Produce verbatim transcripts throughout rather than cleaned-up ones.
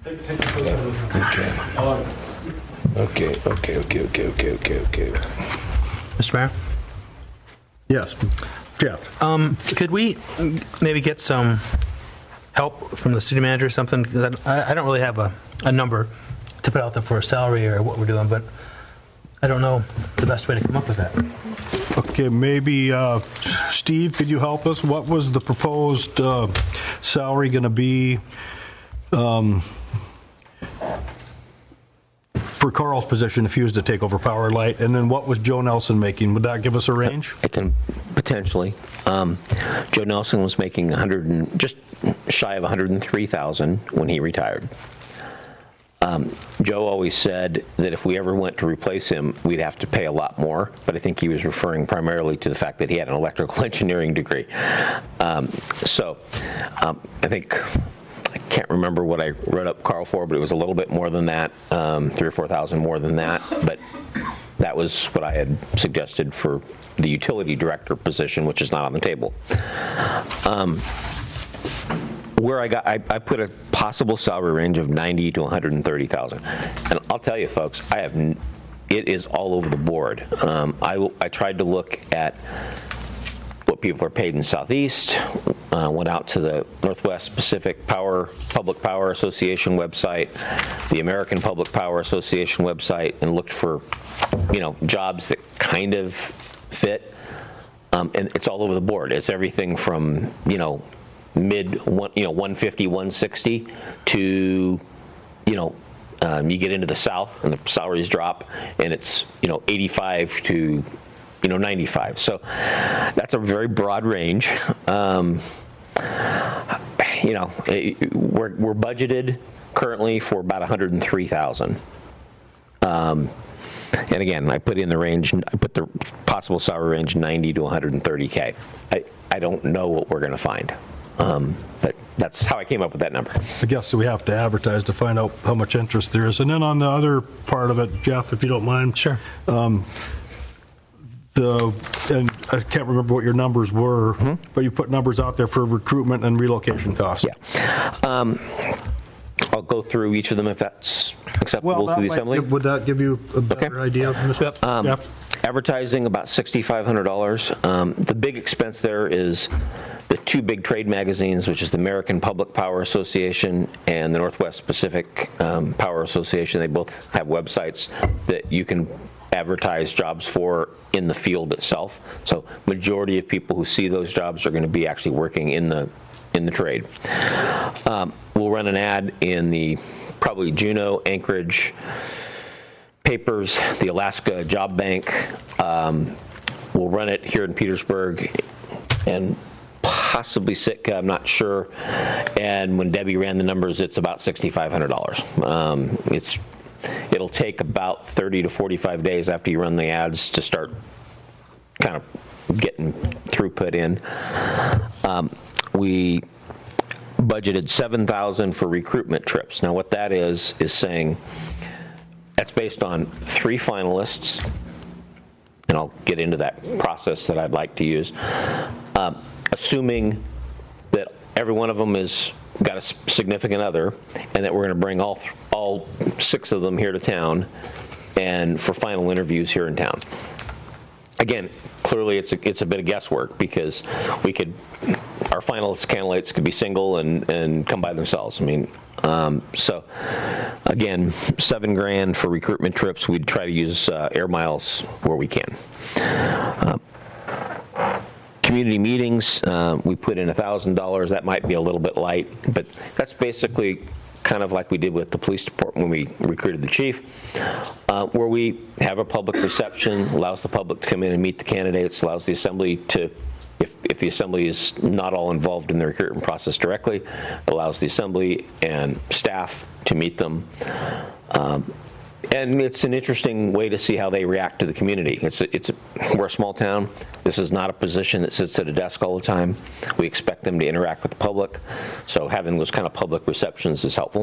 Okay. Okay, okay, okay, okay, okay, okay, okay. Mister Mayor? Yes, Jeff. Um, could we maybe get some help from the city manager or something? 'Cause I, I don't really have a, a number to put out there for a salary or what we're doing, but I don't know the best way to come up with that. Okay, maybe, uh, Steve, could you help us? What was the proposed uh, salary going to be um, for Carl's position if he was to take over Power Light? And then what was Joe Nelson making? Would that give us a range? It can potentially. Um, Joe Nelson was making one hundred and, just shy of one hundred three thousand when he retired. Um, Joe always said that if we ever went to replace him, we'd have to pay a lot more, but I think he was referring primarily to the fact that he had an electrical engineering degree. Um, so um, I think, I can't remember what I wrote up Carl for, but it was a little bit more than that, um, three or four thousand more than that, but that was what I had suggested for the utility director position, which is not on the table. Um, Where I got, I, I put a possible salary range of ninety to one hundred thirty thousand, and I'll tell you, folks, I have, it is all over the board. Um, I I tried to look at what people are paid in Southeast. Uh, went out to the Northwest Pacific Power Public Power Association website, the American Public Power Association website, and looked for, you know, jobs that kind of fit. Um, and it's all over the board. It's everything from, you know, mid one, you know, one fifty, one sixty to, you know, um, you get into the South and the salaries drop, and it's, you know, eighty-five to, you know, ninety-five. So that's a very broad range. Um, you know, we're we're budgeted currently for about one hundred three thousand. Um, and again, I put in the range. I put the possible salary range ninety to one hundred thirty K. I I don't know what we're going to find. Um, but that's how I came up with that number. I guess we have to advertise to find out how much interest there is. And then on the other part of it, Jeff, if you don't mind. Sure. Um, the and I can't remember what your numbers were, mm-hmm. but you put numbers out there for recruitment and relocation costs. Yeah. Um, I'll go through each of them if that's acceptable well, to the might, assembly. Would that give you a better okay. idea, Mister Yep. Um, Jeff? Advertising, about six thousand five hundred dollars. Um, the big expense there is the two big trade magazines, which is the American Public Power Association and the Northwest Pacific um, Power Association. They both have websites that you can advertise jobs for in the field itself. So majority of people who see those jobs are going to be actually working in the in the trade. Um, we'll run an ad in the probably Juneau, Anchorage papers, the Alaska Job Bank. Um, we'll run it here in Petersburg and possibly Sitka, I'm not sure. And when Debbie ran the numbers, it's about six thousand five hundred dollars. Um, it's it'll take about thirty to forty-five days after you run the ads to start kind of getting throughput in. Um, we budgeted seven thousand dollars for recruitment trips. Now what that is is saying that's based on three finalists, and I'll get into that process that I'd like to use. Um, assuming that every one of them has got a significant other, and that we're going to bring all th- all six of them here to town, and for final interviews here in town. Again, clearly it's a, it's a bit of guesswork because we could, our finalist candidates could be single and, and come by themselves. I mean, um, so again, seven grand for recruitment trips. We'd try to use uh, air miles where we can. Um, community meetings, uh, we put in one thousand dollars. That might be a little bit light, but that's basically kind of like we did with the police department when we recruited the chief, uh, where we have a public reception, allows the public to come in and meet the candidates, allows the assembly to, if, if the assembly is not all involved in the recruitment process directly, allows the assembly and staff to meet them. Um, and it's an interesting way to see how they react to the community. It's a, it's a, we're a small town. This is not a position that sits at a desk all the time. We expect them to interact with the public, so having those kind of public receptions is helpful.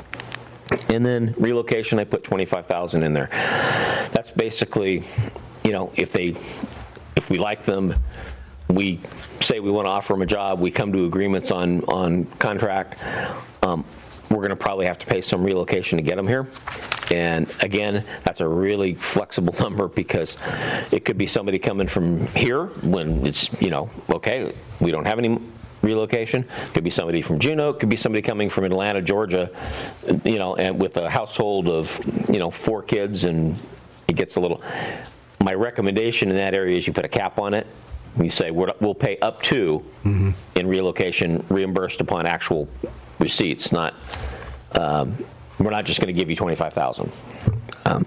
And then relocation, I put twenty-five thousand dollars in there. That's basically, you know, if they, if we like them, we say we want to offer them a job, we come to agreements on on contract. Um, we're going to probably have to pay some relocation to get them here. And again, that's a really flexible number because it could be somebody coming from here when it's, you know, okay, we don't have any relocation. Could be somebody from Juneau. Could be somebody coming from Atlanta, Georgia, you know, and with a household of, you know, four kids, and it gets a little. My recommendation in that area is you put a cap on it. You say we're, we'll pay up to mm-hmm. in relocation reimbursed upon actual receipts, not. Um, we're not just going to give you twenty-five thousand dollars. Um,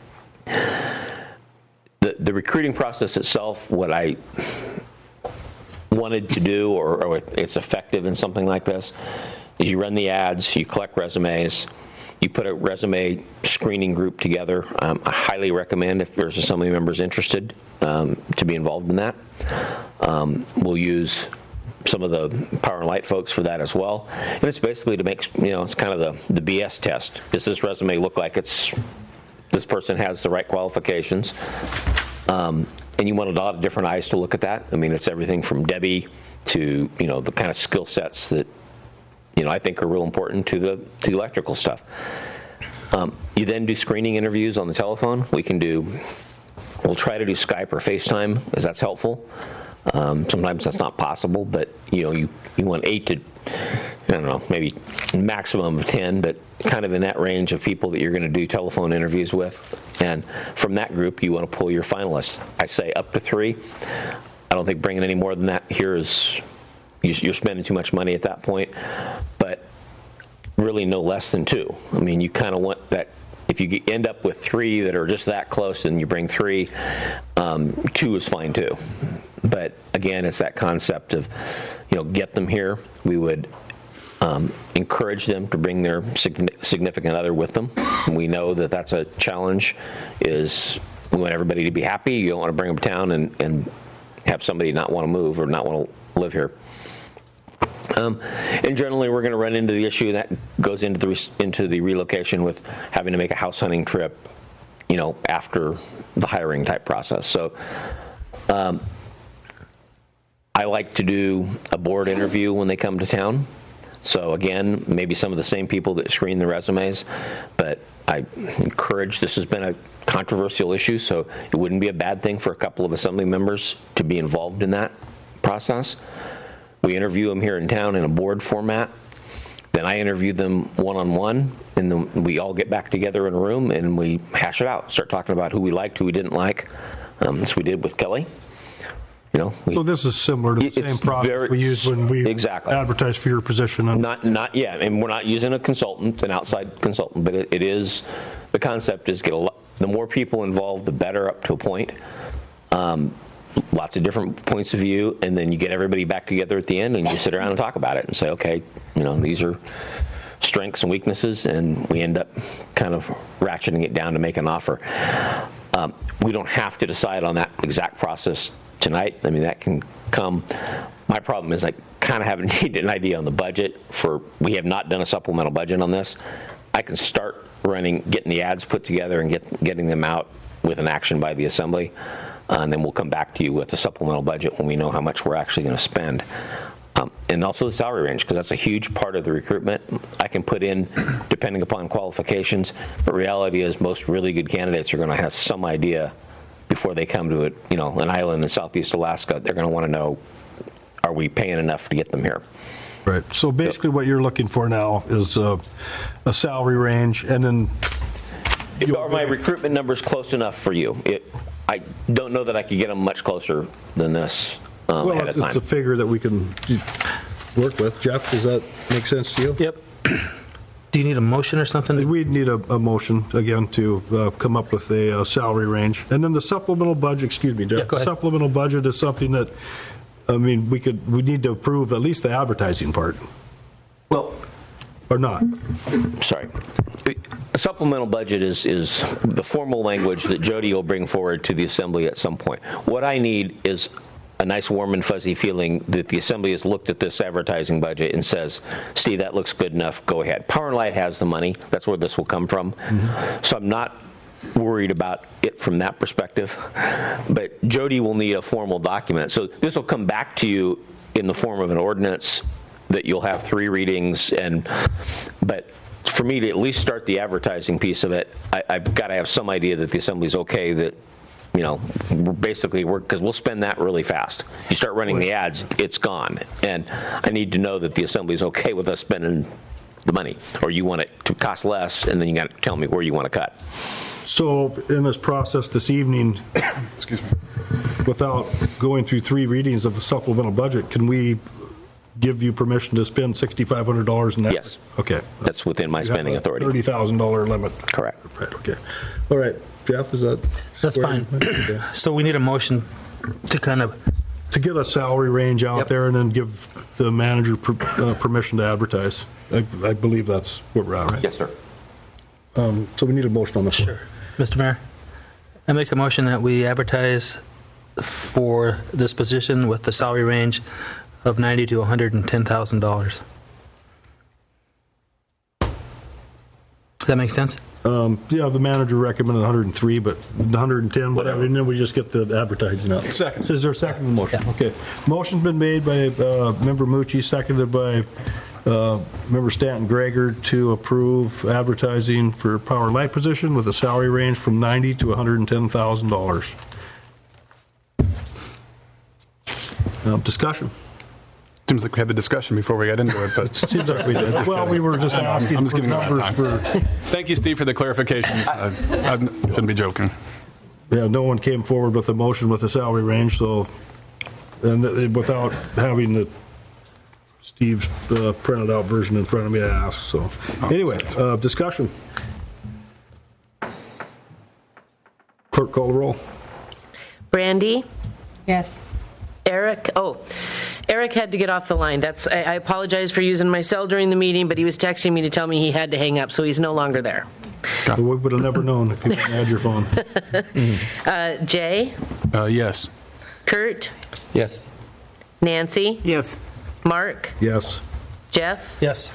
the the recruiting process itself, what I wanted to do, or, or it's effective in something like this, is you run the ads, you collect resumes, you put a resume screening group together. Um, I highly recommend, if there's assembly members interested, um, to be involved in that. Um, we'll use some of the Power and Light folks for that as well. And it's basically to make, you know, it's kind of the, the B S test. Does this resume look like it's, this person has the right qualifications? Um, and you want a lot of different eyes to look at that. I mean, it's everything from Debbie to, you know, the kind of skill sets that, you know, I think are real important to the to the electrical stuff. Um, you then do screening interviews on the telephone. We can do, we'll try to do Skype or FaceTime, as that's helpful. Um, sometimes that's not possible, but, you know, you, you want eight to, I don't know, maybe maximum of ten, but kind of in that range of people that you're going to do telephone interviews with. And from that group, you want to pull your finalists. I say up to three. I don't think bringing any more than that here is, you're spending too much money at that point, but really no less than two. I mean, you kind of want that. If you end up with three that are just that close and you bring three, um, two is fine too. But again, it's that concept of, you know, get them here. We would um, encourage them to bring their significant other with them. And we know that that's a challenge, is we want everybody to be happy. You don't want to bring them to town and, and have somebody not want to move or not want to live here. Um, and generally, we're going to run into the issue that goes into the re- into the relocation with having to make a house hunting trip, you know, after the hiring type process. So, um, I like to do a board interview when they come to town. So again, maybe some of the same people that screen the resumes, but I encourage. This has been a controversial issue, so it wouldn't be a bad thing for a couple of assembly members to be involved in that process. We interview them here in town in a board format. Then I interview them one-on-one, and then we all get back together in a room and we hash it out. Start talking about who we liked, who we didn't like. Um, as we did with Kelly. You know. We, so this is similar to the same process very, we used when we exactly. advertised for your position. On not, not, yeah, and we're not using a consultant, an outside consultant, but it, it is. The concept is get a lot. The more people involved, the better, up to a point. Um, Lots of different points of view, and then you get everybody back together at the end, and you sit around and talk about it and say, okay, you know, these are strengths and weaknesses, and we end up kind of ratcheting it down to make an offer. Um, we don't have to decide on that exact process tonight. I mean, that can come. My problem is I kind of have need an idea on the budget for. We have not done a supplemental budget on this. I can start running, getting the ads put together, and get getting them out with an action by the assembly. Uh, and then we'll come back to you with a supplemental budget when we know how much we're actually going to spend. Um, and also the salary range, because that's a huge part of the recruitment. I can put in, depending upon qualifications, but reality is most really good candidates are going to have some idea before they come to it, you know, an island in Southeast Alaska. They're going to want to know, are we paying enough to get them here? Right. So basically what you're looking for now is a, a salary range, and then... Are my recruitment numbers close enough for you? It, I don't know that I could get them much closer than this um, well, ahead of time. It's a figure that we can work with. Jeff, does that make sense to you? Yep. Do you need a motion or something? We'd need a, a motion, again, to uh, come up with a uh, salary range. And then the supplemental budget, excuse me, Jeff, yeah, go ahead. Supplemental budget is something that, I mean, we could, we need to approve at least the advertising part. Well, or not. Sorry. A supplemental budget is, is the formal language that Jody will bring forward to the Assembly at some point. What I need is a nice warm and fuzzy feeling that the Assembly has looked at this advertising budget and says, Steve, that looks good enough, go ahead. Power and Light has the money. That's where this will come from. Mm-hmm. So I'm not worried about it from that perspective. But Jody will need a formal document. So this will come back to you in the form of an ordinance that you'll have three readings, and but for me to at least start the advertising piece of it, I, I've got to have some idea that the Assembly's okay that, you know, we're basically, we're, because we'll spend that really fast. You start running the ads, it's gone. And I need to know that the Assembly's okay with us spending the money, or you want it to cost less, and then you got to tell me where you want to cut. So in this process this evening, Excuse me. without going through three readings of the supplemental budget, can we give you permission to spend sixty-five hundred dollars in that? Yes. Okay. That's within my You have spending a authority. thirty thousand dollars limit. Correct. Right, okay. All right, Jeff, is that? That's square? fine. Okay. So we need a motion to kind of, To get a salary range out Yep. there and then give the manager per- uh, permission to advertise. I I believe that's where we're at, right? Yes, sir. Um, So we need a motion on the floor. sure. Mister Mayor, I make a motion that we advertise for this position with the salary range of ninety to one hundred ten thousand dollars. Does that make sense? Um, Yeah, the manager recommended one hundred three, but one hundred ten, whatever, and then we just get the advertising out. Second. So is there a second to the motion? Yeah. Okay. Motion's been made by uh, Member Mucci, seconded by uh, Member Stanton Greger to approve advertising for power light position with a salary range from ninety to one hundred ten thousand dollars. Uh, Discussion. Seems like we had the discussion before we got into it, but Seems like we did. Well, we were just I know, I'm- asking I'm just for giving you a hard numbers time. for, thank you, Steve, for the clarifications. I, I shouldn't be joking. yeah, no one came forward with a motion with a salary range, so, and without having the Steve's uh, printed out version in front of me, I asked, so. Anyway, uh, discussion. Clerk, call the roll. Brandy? Yes. Eric? Oh, Eric had to get off the line. That's. I, I apologize for using my cell during the meeting, but he was texting me to tell me he had to hang up, so he's no longer there. We would have never known if you hadn't had your phone. Uh, Jay? Uh, yes. Kurt? Yes. Nancy? Yes. Mark? Yes. Jeff? Yes.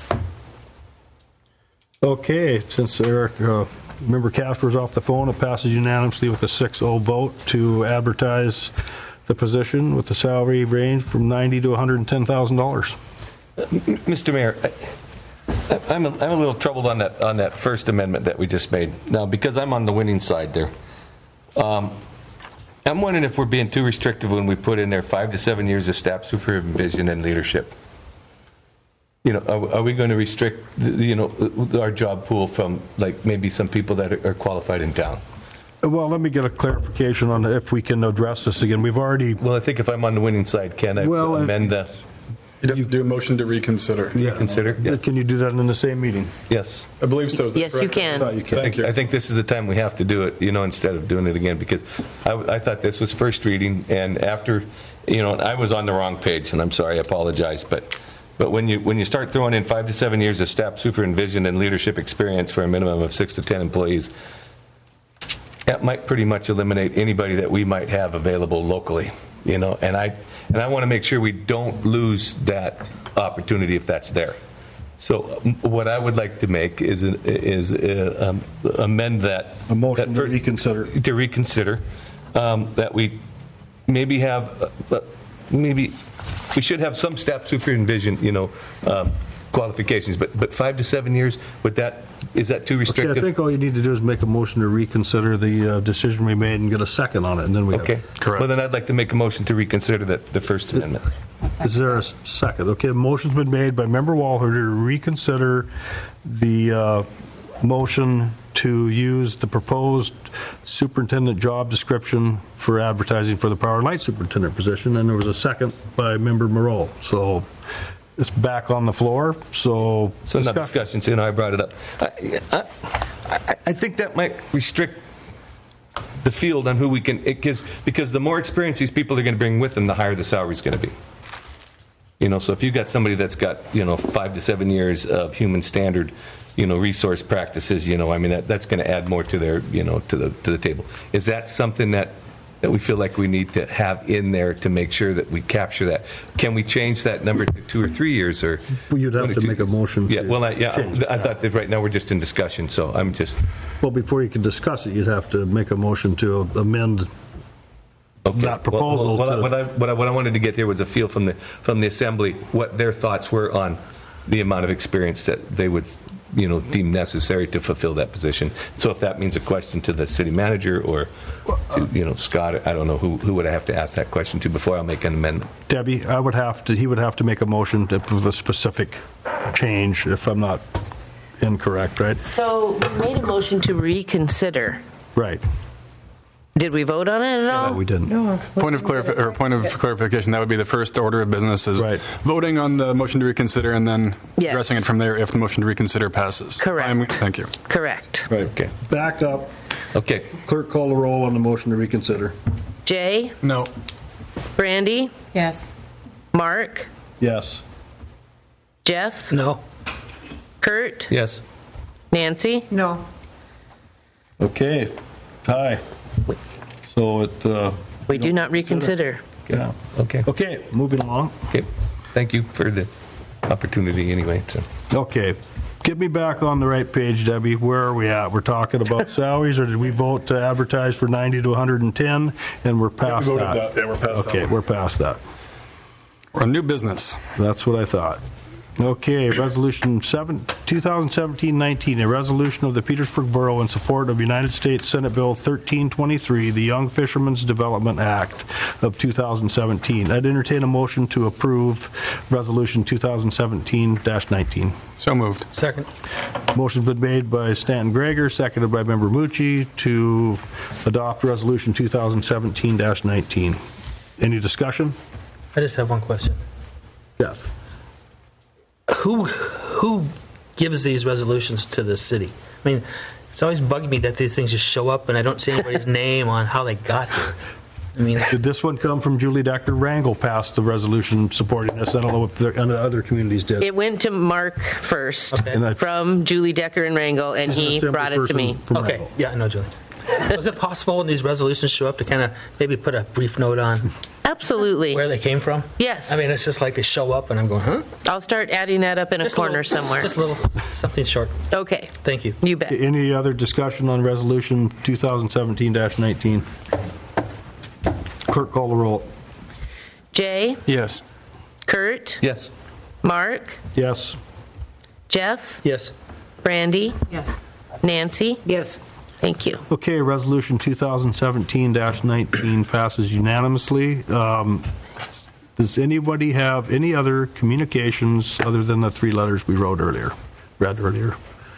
Okay, since Eric, uh, Member Casper's off the phone, it passes unanimously with a six oh vote to advertise the position with the salary range from ninety to one hundred ten thousand dollars. Mister Mayor, I- I'm a, I'm a little troubled on that, on that first amendment that we just made. Now, because I'm on the winning side there, um, I'm wondering if we're being too restrictive when we put in there five to seven years of staff supervision and leadership. You know, are, are we going to restrict, the- you know, our job pool from, like, maybe some people that are are qualified in town? Well, let me get a clarification on if we can address this again. We've already, Well, I think if I'm on the winning side, can I Well, amend the, You'd have to do a motion to reconsider. consider? Yeah. can you do that in the same meeting? Yes. I believe so. Is that Yes, you correct? I can. thought you I could. think, I think this is the time we have to do it, you know, instead of doing it again, because I, I thought this was first reading, and after, you know, I was on the wrong page, and I'm sorry, I apologize, but, but when you, when you start throwing in five to seven years of staff supervision and leadership experience for a minimum of six to ten employees, that might pretty much eliminate anybody that we might have available locally, you know, and I, and I want to make sure we don't lose that opportunity if that's there. So um, what I would like to make is, an- is uh, um, amend that. A motion that to first- reconsider. To reconsider, um, that we maybe have, uh, uh, maybe, we should have some staff supervision, you know, um, qualifications, but, but five to seven years, would that, is that too Okay, I restrictive? think all you need to do is make a motion to reconsider the uh, decision we made and get a second on it, and then we have. Okay. Correct. Well, then I'd like to make a motion to reconsider that, the First Amendment. Is there a second? Okay, a motion's been made by Member Walher to reconsider the uh, motion to use the proposed superintendent job description for advertising for the power and light superintendent position, and there was a second by Member Moreau. So it's back on the floor, so. So not discussion. discussion, so, you know, I brought it up. I, I, I- I think that might restrict the field on who we can, because, because the more experience these people are going to bring with them, the higher the salary's going to be. You know, so if you've got somebody that's got, you know, five to seven years of human standard, you know, resource practices, you know, I mean, that, that's going to add more to their, you know, to the, to the table. Is that something that, that we feel like we need to have in there to make sure that we capture that? Can we change that number to two or three years, or? Well, you'd have one or to two make a years? motion Yeah, to well, I, yeah, change it. I thought that right now we're just in discussion, so I'm just, Well, before you can discuss it, you'd have to make a motion to amend Okay. that proposal. Well, well, to- what I, what I, what I wanted to get there was a feel from the, from the assembly, what their thoughts were on the amount of experience that they would, you know, deem necessary to fulfill that position. So if that means a question to the city manager or, to, you know, Scott, I don't know, who, who would I have to ask that question to before I'll make an amendment? Debbie, I would have to, he would have to make a motion to- with a specific change, if I'm not incorrect, right? So we made a motion to reconsider. Right. Did we vote on it at all? No, we didn't. Point of clarif- or point of clarification, that would be the first order of business is Right. voting on the motion to reconsider and then Yes. addressing it from there if the motion to reconsider passes. Correct. I'm- Thank you. Correct. Right. Okay. Back up. Okay. Clerk, call the roll on the motion to reconsider. Jay, No. Brandy, Yes. Mark, Yes. Jeff, No. Kurt, Yes. Nancy. No. Okay. Tie. So it, uh, We do not reconsider. yeah. Okay. Okay, moving along. Okay. Thank you for the opportunity anyway. So. Okay. Get me back on the right page, Debbie. Where are we at? We're talking about salaries, or did we vote to advertise for ninety to one hundred ten, and we're past voted that? that. Yeah, we're past that Okay, one. we're past that. We're on new business. That's what I thought. Okay, Resolution seven, twenty seventeen nineteen, a resolution of the Petersburg Borough in support of United States Senate Bill thirteen twenty-three, the Young Fishermen's Development Act of two thousand seventeen. I'd entertain a motion to approve Resolution twenty seventeen nineteen. So moved. Second. Motion's been made by Stanton Greger, seconded by Member Mucci, to adopt Resolution twenty seventeen nineteen. Any discussion? I just have one question. Jeff? Who who gives these resolutions to the city? I mean, it's always bugged me that these things just show up and I don't see anybody's name on how they got here. I mean, Did this one come from Julie Decker? Wrangle passed the resolution supporting this. I don't know if the and the other communities did. It went to Mark first Okay. And I- from Julie Decker and Wrangle, and She's an he assembly brought it to person me. from okay, Wrangle. yeah, I know, Julie. Was it possible when these resolutions show up to kind of maybe put a brief note on Absolutely. where they came from? Yes. I mean, it's just like they show up and I'm going, huh? I'll start adding that up in a Just corner little- somewhere. Just a little, something short. Okay. Thank you. You bet. Any other discussion on Resolution twenty seventeen nineteen? Clerk, call the roll. Jay, Yes. Kurt, Yes. Mark, Yes. Jeff, Yes. Brandy, Yes. Nancy. Yes. Thank you. Okay, Resolution twenty seventeen nineteen passes unanimously. Um, Does anybody have any other communications other than the three letters we wrote earlier, read earlier?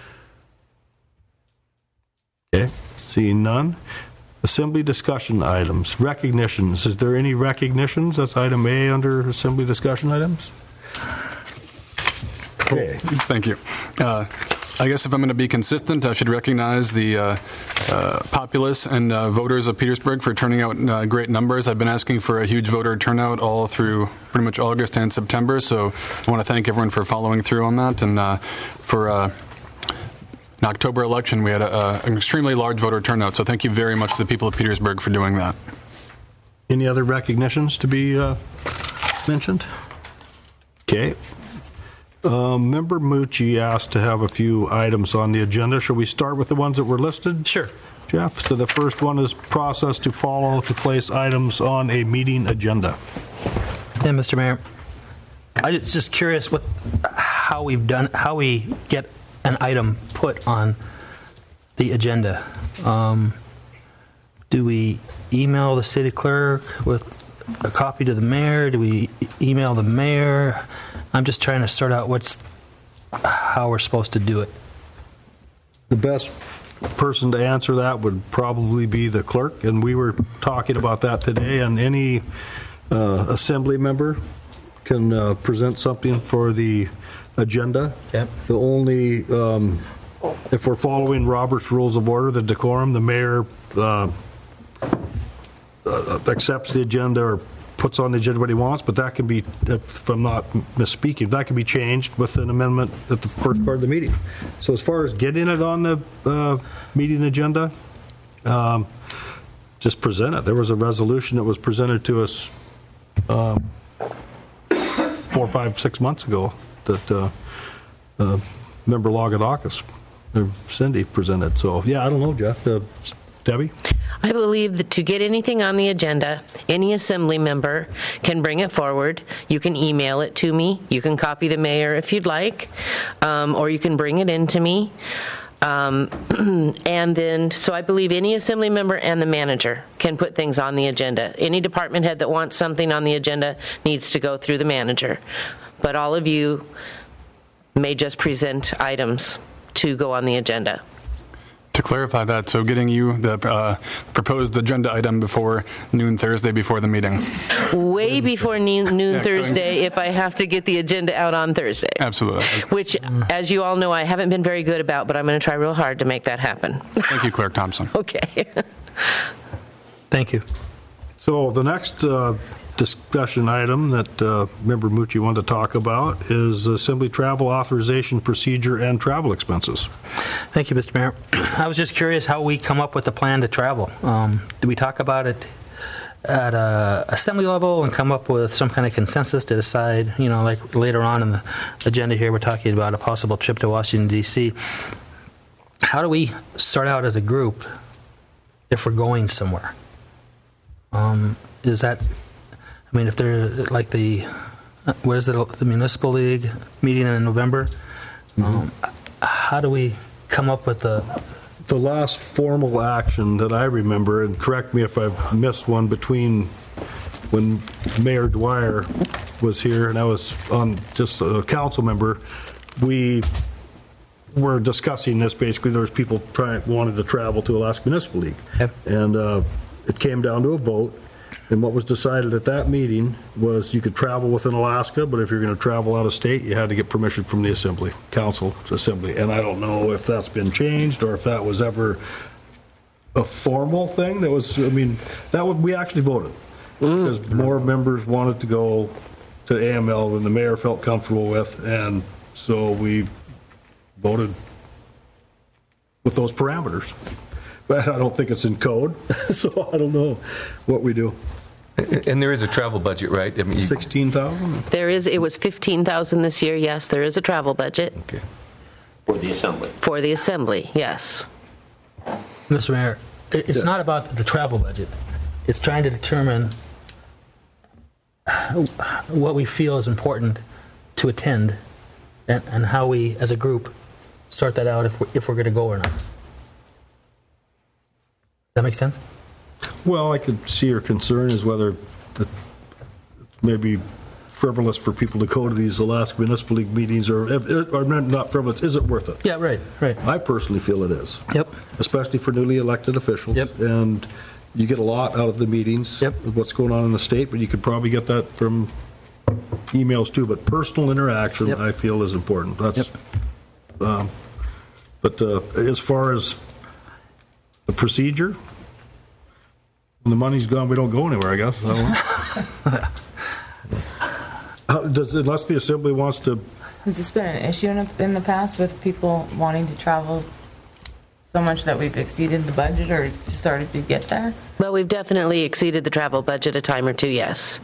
Okay, seeing none. Assembly discussion items, recognitions. Is there any recognitions? That's item A under assembly discussion items. Okay. Thank you. Uh, I guess if I'm going to be consistent, I should recognize the uh, uh, populace and uh, voters of Petersburg for turning out uh, great numbers. I've been asking for a huge voter turnout all through pretty much August and September, so I want to thank everyone for following through on that. And uh, for uh, an October election, we had a, a, an extremely large voter turnout, so thank you very much to the people of Petersburg for doing that. Any other recognitions to be uh, mentioned? Okay. Um, Member Mucci asked to have a few items on the agenda. Shall we start with the ones that were listed? Sure. Jeff, so the first one is process to follow to place items on a meeting agenda. Yeah, Mister Mayor. I was just curious what, how we've done, how we get an item put on the agenda. Um, do we email the city clerk with a copy to the mayor? Do we email the mayor? I'm just trying to sort out what's, how we're supposed to do it. The best person to answer that would probably be the clerk, and we were talking about that today, and any uh, assembly member can uh, present something for the agenda. Yep. The only, um, if we're following Robert's Rules of Order, the decorum, the mayor uh, uh, accepts the agenda or puts on the agenda what he wants, but that can be, if I'm not misspeaking, that can be changed with an amendment at the first part of the meeting. So as far as getting it on the uh, meeting agenda, um, just present it. There was a resolution that was presented to us um, four, five, six months ago that uh, uh, Member Logadakis, or Cindy, presented. So, yeah, I don't know, Jeff. Uh, Debbie? I believe that to get anything on the agenda, any assembly member can bring it forward. You can email it to me. You can copy the mayor if you'd like, um, or you can bring it in to me. Um, and then, so I believe any assembly member and the manager can put things on the agenda. Any department head that wants something on the agenda needs to go through the manager. But all of you may just present items to go on the agenda. To clarify that, so getting you the uh, proposed agenda item before noon Thursday before the meeting. Way before noon, noon Yeah, Thursday if I have to get the agenda out on Thursday. Absolutely. Which, as you all know, I haven't been very good about, but I'm going to try real hard to make that happen. Thank you, Clerk Thompson. Okay. Thank you. So the next uh, discussion item that uh, Member Mucci wanted to talk about is Assembly travel authorization procedure and travel expenses. Thank you, Mister Mayor. I was just curious how we come up with the plan to travel. Um, do we talk about it at a assembly level and come up with some kind of consensus to decide, you know, like later on in the agenda here, we're talking about a possible trip to Washington, D C. How do we start out as a group if we're going somewhere? Um, is that, I mean, if they're like the, what is it, the municipal league meeting in November? Mm-hmm. Um, how do we come up with the... The last formal action that I remember, and correct me if I've missed one, between when Mayor Dwyer was here and I was on just a council member, we were discussing this. Basically, there was people trying wanted to travel to Alaska Municipal League. Yep. And uh, it came down to a vote. And what was decided at that meeting was you could travel within Alaska, but if you're going to travel out of state, you had to get permission from the Assembly, Council Assembly. And I don't know if that's been changed or if that was ever a formal thing. That was, I mean, that would, we actually voted because more members wanted to go to A M L than the mayor felt comfortable with. And so we voted with those parameters. But I don't think it's in code, so I don't know what we do. And there is a travel budget, right? I mean, you- sixteen thousand? There is, it was fifteen thousand this year, yes, there is a travel budget Okay. For the assembly. for the assembly, yes. Mister Mayor, it- it's not about the travel budget. It's trying to determine what we feel is important to attend and, and how we, as a group, sort that out if we're, if we're going to go or not. Does that make sense? Well, I could see your concern is whether the- it's maybe frivolous for people to go to these Alaska Municipal League meetings, or, or not frivolous, is it worth it? Yeah, right, right. I personally feel it is. Yep. Especially for newly elected officials. Yep. And you get a lot out of the meetings. Yep. With what's going on in the state, but you could probably get that from emails too. But personal interaction, Yep. I feel, is important. That's. Yep. Um, but uh, as far as the procedure, when the money's gone, we don't go anywhere, I guess. I don't know. How, does, unless the assembly wants to. Has this been an issue in, in the past with people wanting to travel so much that we've exceeded the budget or started to get there? Well, we've definitely exceeded the travel budget a time or two, yes.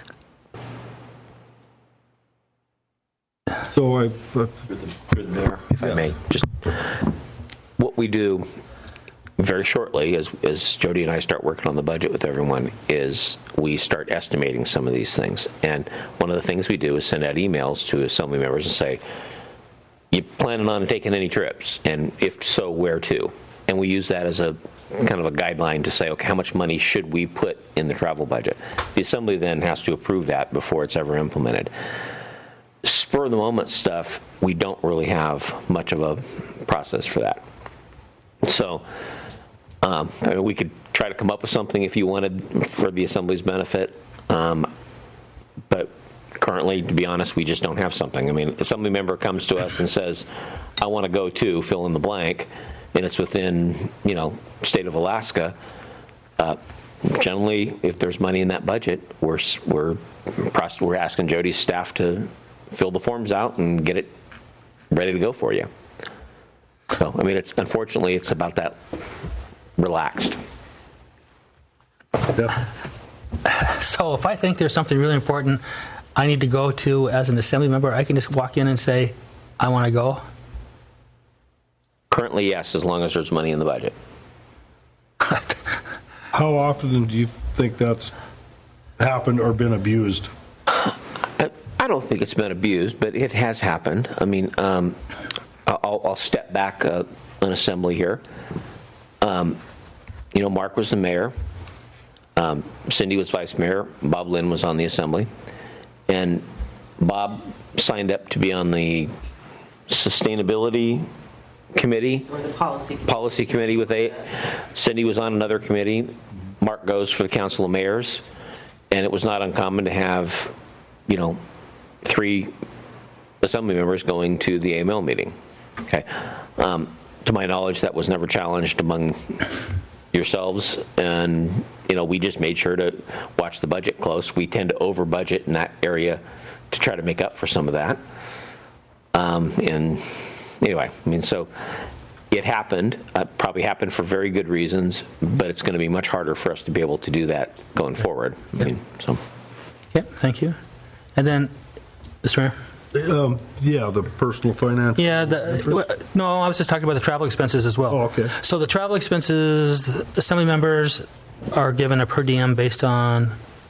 So I. Uh, Through the, through the mayor, if I may, just what we do very shortly, as, as Jody and I start working on the budget with everyone, is we start estimating some of these things. And one of the things we do is send out emails to assembly members and say, you planning on taking any trips? And if so, where to? And we use that as a kind of a guideline to say, okay, how much money should we put in the travel budget? The assembly then has to approve that before it's ever implemented. Spur of the moment stuff, we don't really have much of a process for that. So um, I mean, we could try to come up with something if you wanted for the assembly's benefit. Um, but currently, to be honest, we just don't have something. I mean, an assembly member comes to us and says, I want to go to fill in the blank, and it's within, you know, state of Alaska. Uh, generally, if there's money in that budget, we're, we're, we're asking Jody's staff to fill the forms out and get it ready to go for you. So, I mean, it's unfortunately, it's about that relaxed. yeah. So if I think there's something really important I need to go to as an assembly member, I can just walk in and say, I want to go? Currently, yes, as long as there's money in the budget. How often do you think that's happened or been abused? I I don't think it's been abused, but it has happened. I mean, um, I'll, I'll step back uh, an assembly here. Um, you know, Mark was the mayor. Um, Cindy was vice mayor. Bob Lynn was on the assembly. And Bob signed up to be on the sustainability committee. Or the policy. Policy committee with eight. Cindy was on another committee. Mark goes for the council of mayors. And it was not uncommon to have, you know, three assembly members going to the A M L meeting. Okay. Um, to my knowledge, that was never challenged among yourselves, and you know, we just made sure to watch the budget close. We tend to over budget in that area to try to make up for some of that. Um, and anyway, I mean, so it happened. Uh, probably happened for very good reasons, but it's going to be much harder for us to be able to do that going forward. I mean, so. Yep, thank you. And then, Mister Mayor? Um, yeah, the personal finance. Yeah, the, well, no, I was just talking about the travel expenses as well. Oh, okay. So the travel expenses, assembly members are given a per diem based on,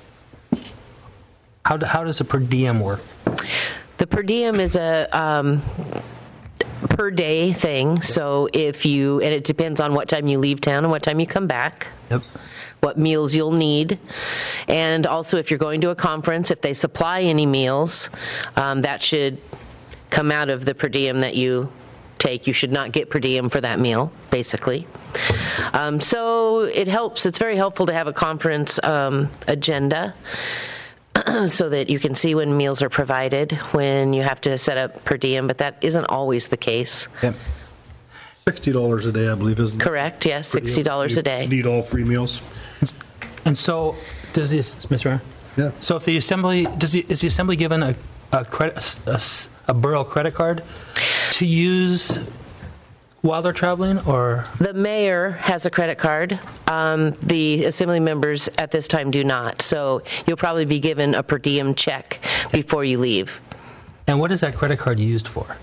how, do, how does a per diem work? The per diem is a um, per day thing. So if you, and it depends on what time you leave town and what time you come back. Yep. What meals you'll need. And also if you're going to a conference, if they supply any meals, um, that should come out of the per diem that you take. You should not get per diem for that meal, basically. Um, so it helps. It's very helpful to have a conference um, agenda so that you can see when meals are provided, when you have to set up per diem, but that isn't always the case. Yep. sixty dollars a day, I believe, isn't it? Correct, yes, sixty dollars a day. Need all three meals? And so, does this, Mister Mayor? Yeah. So if the assembly, does the, is the assembly given a, a credit, a, a borough credit card to use while they're traveling, or? The mayor has a credit card. Um, the assembly members at this time do not. So you'll probably be given a per diem check before you leave. And what is that credit card used for?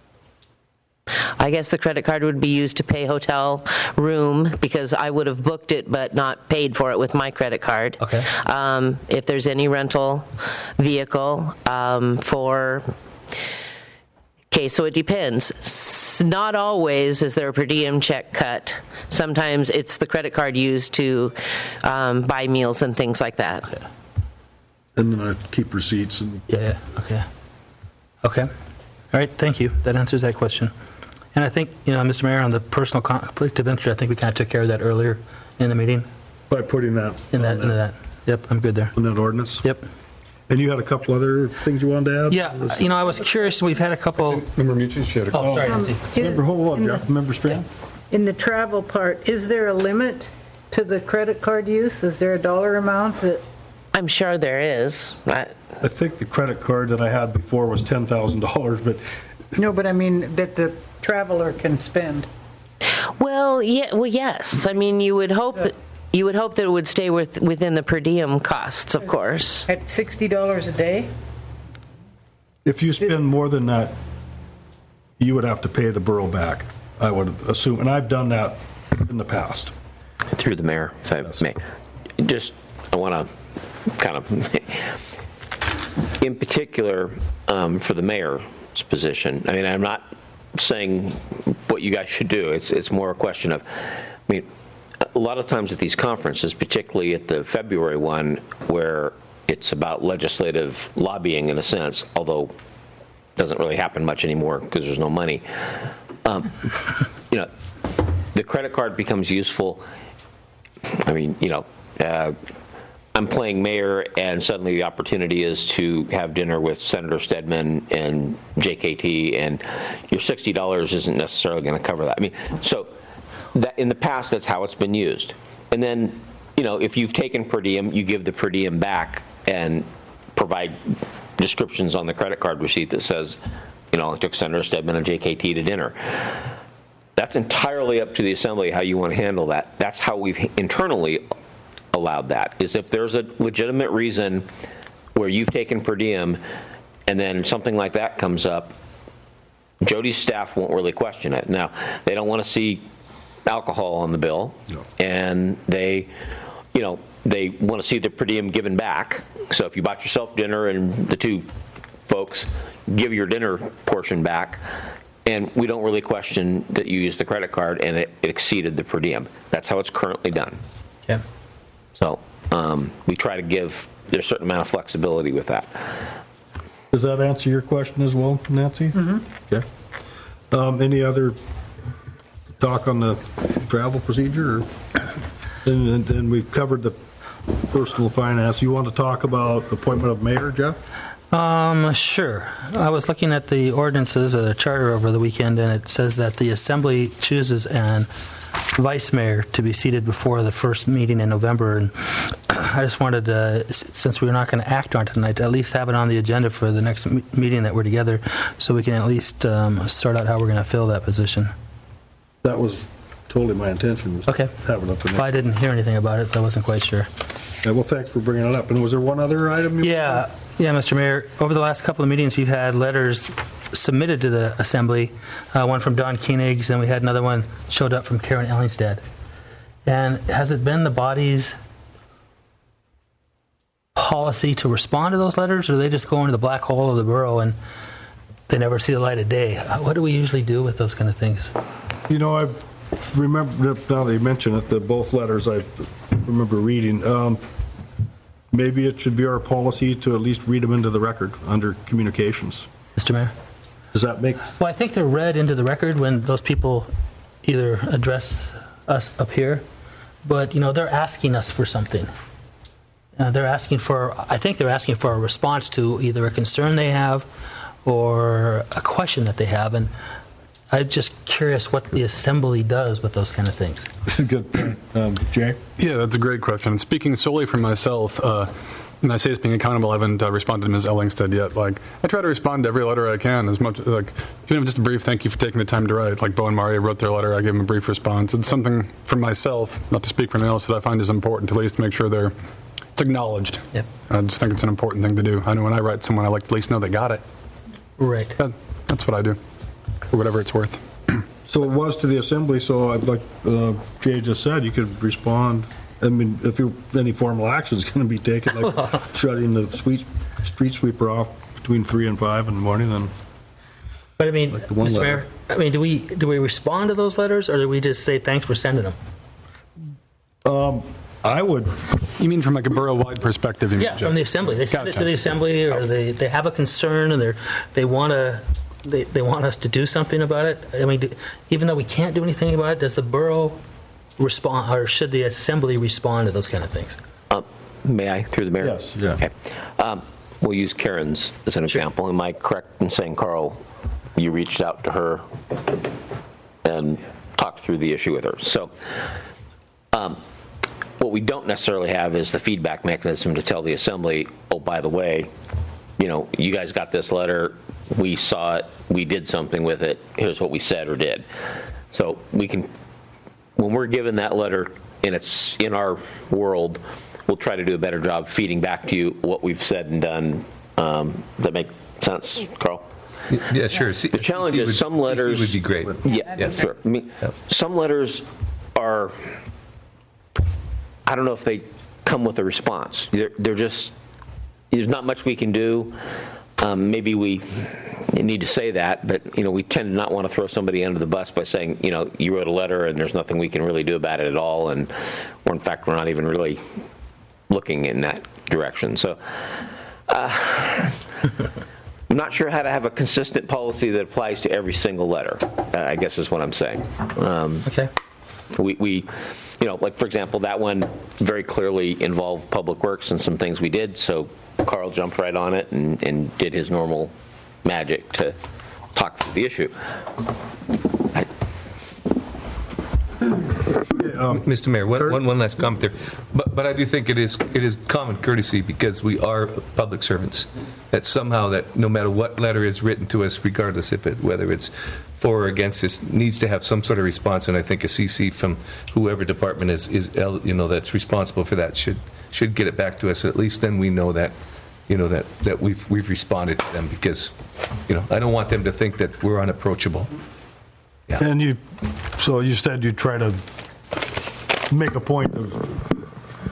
I guess the credit card would be used to pay hotel room, because I would have booked it but not paid for it with my credit card. Okay. Um, if there's any rental vehicle um, for, okay, so it depends. S- Not always is there a per diem check cut. Sometimes it's the credit card used to um, buy meals and things like that. Okay. And then I keep receipts and. Yeah, okay. Okay. All right, thank you. That answers that question. And I think, you know, Mister Mayor, on the personal conflict of interest, I think we kind of took care of that earlier in the meeting. By putting that. In that, on into that. Yep, I'm good there. In that ordinance? Yep. And you had a couple other things you wanted to add? Yeah, you know, I was curious, we've had a couple, Member Mucci, she had a oh, sorry, Nancy. Remember, hold on, Jeff, Member Strand? In the travel part, is there a limit to the credit card use? Is there a dollar amount that, I'm sure there is. I, I think the credit card that I had before was ten thousand dollars, but no, but I mean that the traveler can spend? Well, yeah, well, yes. I mean, you would hope that you would hope that it would stay with, within the per diem costs, of course. At sixty dollars a day? if you spend more than that, you would have to pay the borough back, I would assume. And I've done that in the past. Through the mayor, if I Yes. may. Just, I want to kind of, in particular, um, for the mayor's position, I mean, I'm not saying what you guys should do. It's, it's more a question of, I mean, a lot of times at these conferences, particularly at the February one, where it's about legislative lobbying in a sense, although it doesn't really happen much anymore because there's no money. Um, you know, the credit card becomes useful. I mean, you know, uh, I'm playing mayor, and suddenly the opportunity is to have dinner with Senator Stedman and J K T, and your sixty dollars isn't necessarily going to cover that. I mean, so that in the past, that's how it's been used. And then, you know, if you've taken per diem, you give the per diem back and provide descriptions on the credit card receipt that says, you know, I took Senator Stedman and J K T to dinner. That's entirely up to the assembly how you want to handle that. That's how we've internally allowed that, is if there's a legitimate reason where you've taken per diem and then something like that comes up, Jody's staff won't really question it. Now, they don't want to see alcohol on the bill, No. and they you know, they want to see the per diem given back. So if you bought yourself dinner and the two folks give your dinner portion back, and we don't really question that you used the credit card and it, it exceeded the per diem. That's how it's currently done. Okay. So um, we try to give, there's a certain amount of flexibility with that. Does that answer your question as well, Nancy? Mm-hmm. Okay. Um, any other talk on the travel procedure? Or, and, and, and we've covered the personal finance. You want to talk about appointment of mayor, Jeff? Um, sure. I was looking at the ordinances or the charter over the weekend, and it says that the assembly chooses an vice mayor to be seated before the first meeting in November. And I just wanted to, since we're not going to act on it tonight, to at least have it on the agenda for the next m- meeting that we're together, so we can at least um, sort out how we're going to fill that position. That was totally my intention. Was Okay. Having it tonight. I didn't hear anything about it, so I wasn't quite sure. Yeah, well, thanks for bringing it up. And was there one other item? You Yeah, yeah, Mister Mayor. Over the last couple of meetings, we've had letters submitted to the Assembly. Uh, one from Don Koenigs, and we had another one showed up from Karen Ellingstead. And has it been the body's policy to respond to those letters, or do they just go into the black hole of the borough and they never see the light of day? Uh, What do we usually do with those kind of things? You know, I remember, now that you mention it, the both letters I remember reading. Um, maybe it should be our policy to at least read them into the record under communications. Mister Mayor? Does that make, Well, I think they're read into the record when those people either address us up here, but, you know, they're asking us for something. Uh, they're asking for, I think they're asking for a response to either a concern they have or a question that they have, and I'm just curious what the Assembly does with those kind of things. good point. Um, Jay? Yeah, that's a great question. Speaking solely for myself, uh, and I say this being accountable, I haven't uh, responded to Miz Ellingstead yet. Like, I try to respond to every letter I can, as much like even if just a brief thank you for taking the time to write. Like Bo and Mario wrote their letter, I gave them a brief response. It's something for myself, not to speak for anyone else, that I find is important to at least make sure they're it's acknowledged. Yep. I just think it's an important thing to do. I know when I write someone, I like to at least know they got it. Right. That, that's what I do, for whatever it's worth. So it was to the Assembly, so I'd like, uh, Jay just said, you could respond. I mean, if you, any formal action is going to be taken, like shutting the street, street sweeper off between three and five in the morning, then But I mean, Like the one Mister letter. Mayor, I mean, do we do we respond to those letters, or do we just say thanks for sending them? I would, You mean from like a borough-wide perspective? You mean, Yeah, Jeff? from the Assembly. They send it Gotcha. to the Assembly, or they, they have a concern, and they're they want to they, they want us to do something about it. I mean, do, even though we can't do anything about it, does the borough respond, or should the Assembly respond to those kind of things? Um, may I, through the mayor? Yes, yeah. Okay. Um, we'll use Karen's as an example. Am I correct in saying, Carl, you reached out to her and talked through the issue with her? So, um, what we don't necessarily have is the feedback mechanism to tell the Assembly, oh, by the way, you know, you guys got this letter, we saw it, we did something with it, here's what we said or did. So we can, when we're given that letter and it's in our world, we'll try to do a better job feeding back to you what we've said and done. Um, does that make sense, Carl? Yeah, sure. The challenge is some C C letters would be great. Yeah, Yeah. sure. I mean, some letters are, I don't know if they come with a response. They're, they're just, there's not much we can do. Um, maybe we need to say that, but, you know, we tend to not want to throw somebody under the bus by saying, you know, you wrote a letter and there's nothing we can really do about it at all, and, or in fact, we're not even really looking in that direction. So, uh, I'm not sure how to have a consistent policy that applies to every single letter, uh, I guess is what I'm saying. Um, Okay. we, we, you know, like, for example, that one very clearly involved Public Works and some things we did, so Carl jumped right on it and, and did his normal magic to talk through the issue. I, Mister Mayor, one, one, one last comment there. But, but I do think it is, it is common courtesy, because we are public servants, that somehow that no matter what letter is written to us, regardless if it, whether it's for or against us, needs to have some sort of response. And I think a C C from whoever department is, is el- you know, that's responsible for that should, should get it back to us. At least then we know that, you know, that, that we've, we've responded to them, because, you know, I don't want them to think that we're unapproachable. and you, so you said you try to make a point of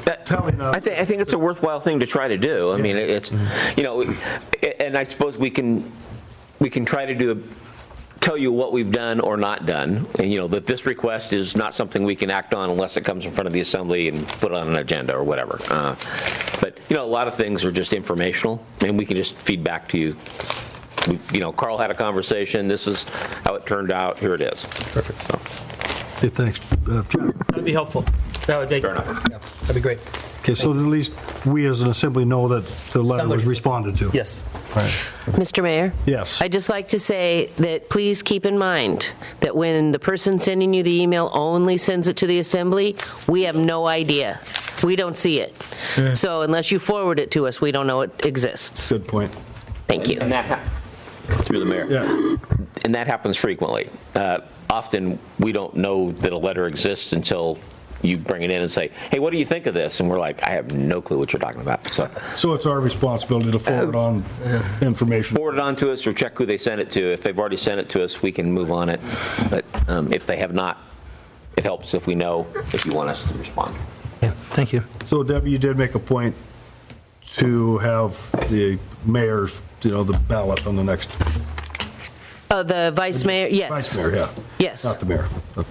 That- telling us. I think I think it's a worthwhile thing to try to do. I mean, it's you know, and I suppose we can we can try to do a, tell you what we've done or not done, and you know that this request is not something we can act on unless it comes in front of the assembly and put on an agenda or whatever. Uh, but you know, a lot of things are just informational, and we can just feed back to you. We, you know, Carl had a conversation. This is how it turned out. Here it is. Perfect. So. Okay, thanks. Uh, Jeff? That'd be helpful. That would make, Fair enough. yeah, that'd be great. Okay, so at least we as an assembly know that the letter was Somebody- responded to. Yes. Mister Mayor? Yes. I'd just like to say that please keep in mind that when the person sending you the email only sends it to the assembly, we have no idea. We don't see it. So unless you forward it to us, we don't know it exists. Good point. Thank you. And that ha- through the mayor. Yeah. And that happens frequently. Uh, often we don't know that a letter exists until you bring it in and say, hey, what do you think of this? And we're like, I have no clue what you're talking about. So So it's our responsibility to forward on information. forward it on to us or check who they sent it to. If they've already sent it to us, we can move on it. But um, if they have not, it helps if we know if you want us to respond. Yeah, thank you. So Debbie, you did make a point to have the mayor's, you know, the ballot on the next. Oh, the vice mayor, yes. Vice mayor, yeah. Yes. Not the mayor.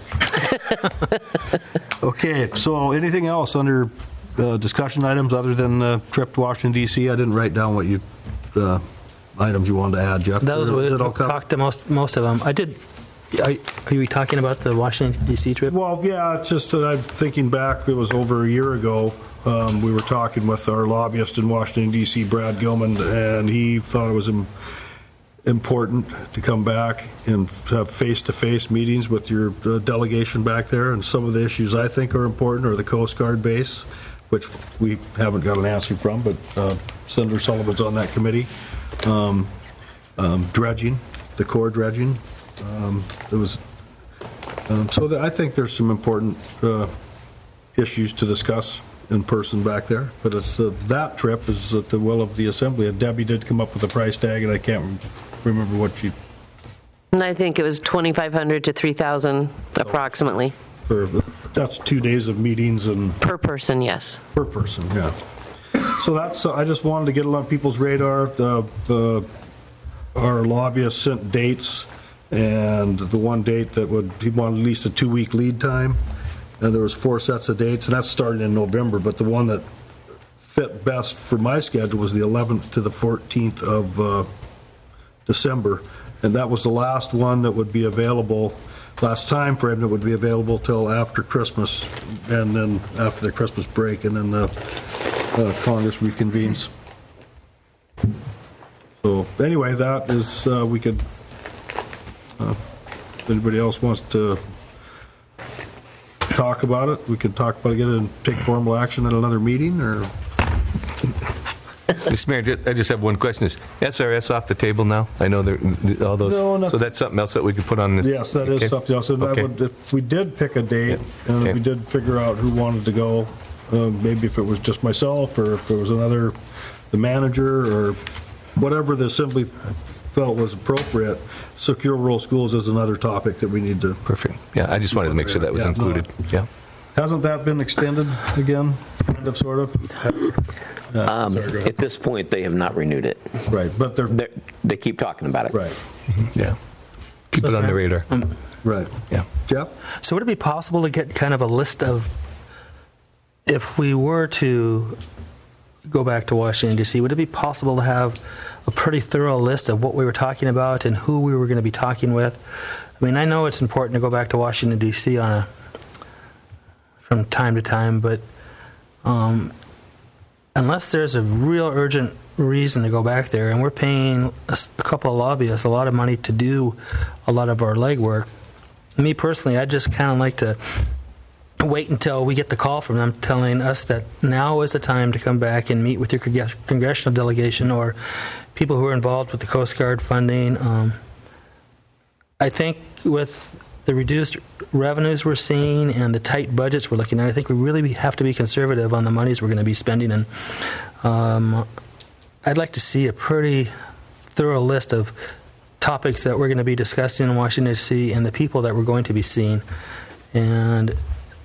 Okay, so anything else under uh, discussion items other than uh, trip to Washington D C? I didn't write down what you, uh, items you wanted to add, Jeff. Those Or we is it all covered? talked to most, most of them. I did, are are you talking about the Washington D C trip? Well, yeah, it's just that I'm thinking back, it was over a year ago, um, we were talking with our lobbyist in Washington D C, Brad Gilman, and he thought it was im- important to come back and have face-to-face meetings with your uh, delegation back there, and some of the issues I think are important are the Coast Guard base, which we haven't got an answer from, but uh, Senator Sullivan's on that committee. Um, um, dredging, the core dredging. Um, there was Um, So that- I think there's some important uh, issues to discuss in person back there, but it's, uh, that trip is at the will of the assembly, and Debbie did come up with a price tag, and I can't remember what she, And I think it was twenty-five hundred to three thousand approximately for, that's two days of meetings and per person, yes. per person, yeah. So that's, I just wanted to get it on people's radar. The, the- our lobbyist sent dates, and the one date that would, he wanted at least a two-week lead time, and there was four sets of dates, and that's starting in November, but the one that fit best for my schedule was the eleventh to the fourteenth of uh, December, and that was the last one that would be available, last time frame that would be available till after Christmas, and then after the Christmas break, and then the uh, Congress reconvenes. So anyway, that is, uh, we could, uh, if anybody else wants to talk about it, we could talk about it again and take formal action at another meeting, or? Mister Mayor, ju- I just have one question. Is S R S off the table now? I know there, all those, No, not- so that's something else that we could put on this? Yes, that is Okay. something else. And I Okay. would, if we did pick a date, and Okay. if we did figure out who wanted to go, uh, maybe if it was just myself, or if it was another, the manager, or whatever the assembly felt was appropriate, secure rural schools is another topic that we need to. Perfect. Yeah, I just wanted to make sure that was Yeah, no. included. Yeah. Hasn't that been extended again, kind of, sort of? Yeah, Um, sorry, go ahead. at this point, they have not renewed it. Right, but they're, They're, they keep talking about it. right, Yeah. Keep it on the radar. right. Yeah. Jeff? So would it be possible to get kind of a list of, if we were to go back to Washington D C, would it be possible to have a pretty thorough list of what we were talking about and who we were going to be talking with? I mean, I know it's important to go back to Washington D C on a, from time to time, but um, unless there's a real urgent reason to go back there, and we're paying a, s- a couple of lobbyists a lot of money to do a lot of our legwork, me personally, I'd just kind of like to wait until we get the call from them telling us that now is the time to come back and meet with your congres- congressional delegation or people who are involved with the Coast Guard funding. Um, I think with the reduced revenues we're seeing and the tight budgets we're looking at, I think we really have to be conservative on the monies we're going to be spending. And um, I'd like to see a pretty thorough list of topics that we're going to be discussing in Washington, D C and the people that we're going to be seeing. And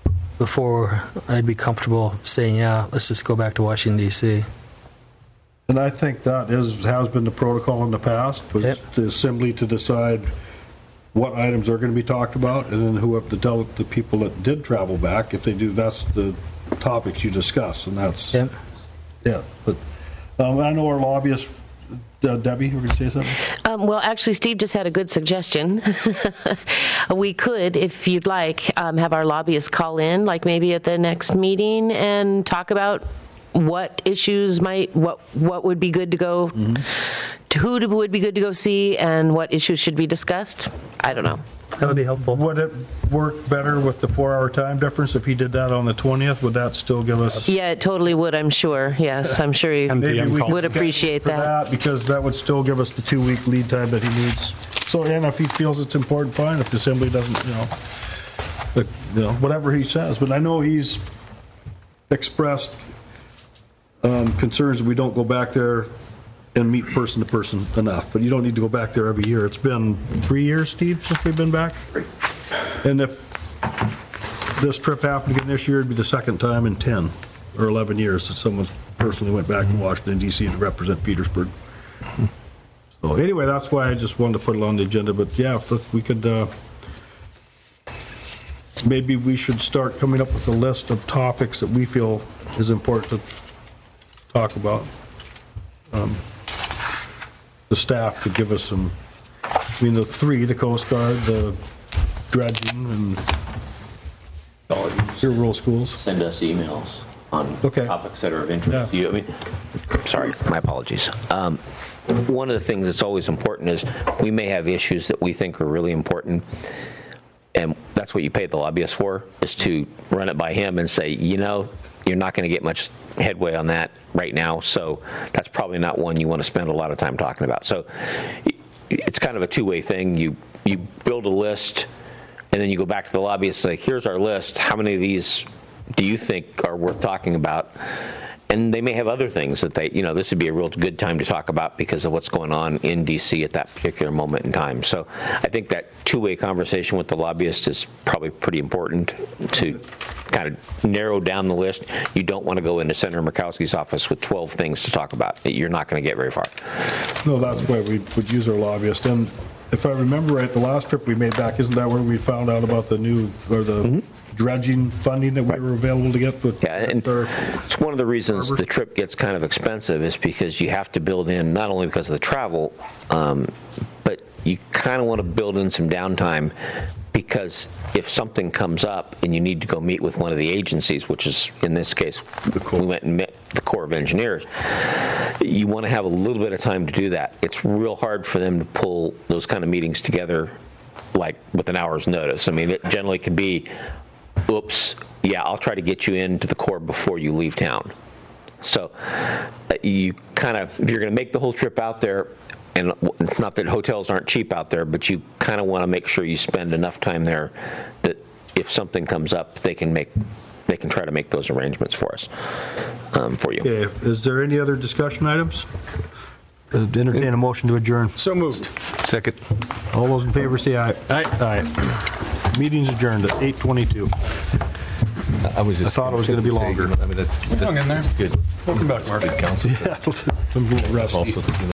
before I'd be comfortable saying, yeah, let's just go back to Washington, D C. And I think that is, has been the protocol in the past, was Yep. the assembly to decide what items are going to be talked about, and then who have to tell the people that did travel back, if they do, that's the topics you discuss, and that's, Yep. yeah. But um, I know our lobbyists, uh, Debbie, you were going to say something? Um, well, actually, Steve just had a good suggestion. We could, if you'd like, um, have our lobbyists call in, like maybe at the next meeting, and talk about what issues might, what what would be good to go, to who to- would be good to go see, and what issues should be discussed. I don't know. That would be helpful. Would it work better with the four-hour time difference if he did that on the twentieth? Would that still give us? Yeah, it totally would, I'm sure. Yes, I'm sure you Maybe we could would appreciate for that. Because that would still give us the two-week lead time that he needs. So, and if he feels it's important, fine. If the assembly doesn't, you know, but, you know, whatever he says. But I know he's expressed um, concerns that we don't go back there and meet person to person enough. But you don't need to go back there every year. It's been three years, Steve, since we've been back? And if this trip happened again this year, it'd be the second time in ten or eleven years that someone personally went back to Washington, D C to represent Petersburg. So anyway, that's why I just wanted to put it on the agenda. But yeah, if we could, uh, maybe we should start coming up with a list of topics that we feel is important to talk about. Um, The staff could give us some, I mean, the three, the Coast Guard, the dredging, and your rural schools. Send us emails on Okay. topics that are of interest to Yeah. you. I mean, sorry, my apologies. Um, One of the things that's always important is we may have issues that we think are really important, and that's what you pay the lobbyist for, is to run it by him and say, you know, you're not going to get much headway on that right now, so that's probably not one you want to spend a lot of time talking about. So it's kind of a two-way thing. You you build a list, and then you go back to the lobbyist and say, here's our list. How many of these do you think are worth talking about? And they may have other things that they, you know, this would be a real good time to talk about because of what's going on in D C at that particular moment in time. So I think that two-way conversation with the lobbyist is probably pretty important to kind of narrow down the list. You don't want to go into Senator Murkowski's office with twelve things to talk about. You're not going to get very far. No, that's why we would use our lobbyist. And if I remember right, the last trip we made back, isn't that where we found out about the new, or the dredging funding that we were available to get? With Yeah, and our- it's one of the reasons the trip gets kind of expensive is because you have to build in, not only because of the travel, um, but you kind of want to build in some downtime, because if something comes up and you need to go meet with one of the agencies, which is, in this case, we went and met the Corps of Engineers, you want to have a little bit of time to do that. It's real hard for them to pull those kind of meetings together like with an hour's notice. I mean, it generally can be, oops, yeah, I'll try to get you into the Corps before you leave town. So uh, you kind of, if you're going to make the whole trip out there, and not that hotels aren't cheap out there, but you kind of want to make sure you spend enough time there that if something comes up, they can make, they can try to make those arrangements for us, um, for you. Okay, is there any other discussion items? Uh, Entertain a motion to adjourn. So moved. Second. All those in favor say aye. Aye. Aye. Meeting's adjourned at eight twenty-two. I was just. I thought it was gonna be saying, longer. I mean, that- Hung in there. that's good. Welcome back, Mark. Good counsel. Yeah, I'm a little rusty. Also, you know,